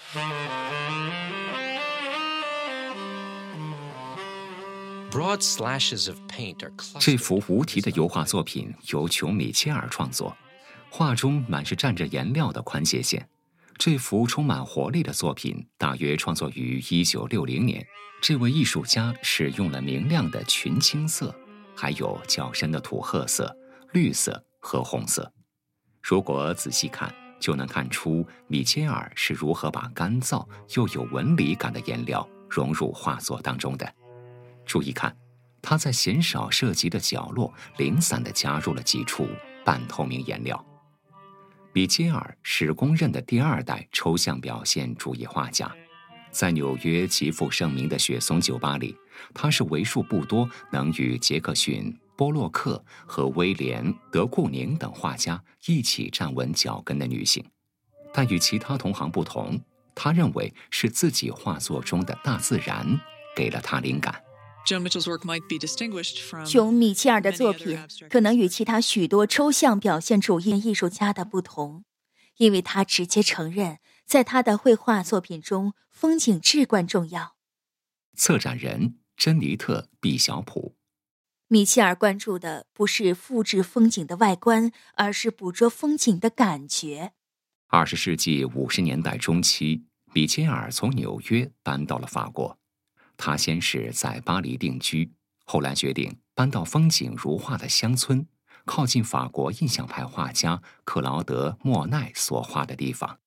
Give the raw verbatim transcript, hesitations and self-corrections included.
Broad slashes of paint are clustered. 这幅无题的油画作品由琼·米切尔创作，画中满是蘸着颜料的宽斜线。这幅充满活力的作品大约创作于一九六零年。这位艺术家使用了明亮的群青色，还有较深的土褐色、绿色和红色。如果仔细看，就能看出米切尔是如何把干燥又有纹理感的颜料融入画作当中的。注意看，他在鲜少涉及的角落零散地加入了几处半透明颜料。米切尔是公认的第二代抽象表现主义画家，在纽约极负盛名的雪松酒吧里，她是为数不多能与杰克逊、波洛克和威廉·德库宁等画家一起站稳脚跟的女性。但与其他同行不同，她认为是自己画作中的大自然给了她灵感。 琼·米切尔的作品可能与其他许多抽象表现主义艺术家的不同，因为他直接承认，在他的绘画作品中，风景至关重要。 策展人珍妮特·毕晓普。 米切尔关注的不是复制风景的外观，而是捕捉风景的感觉。 二十世纪五十年代中期，米切尔从纽约搬到了法国。他先是在巴黎定居，后来决定搬到风景如画的乡村，靠近法国印象派画家克劳德·莫奈所画的地方。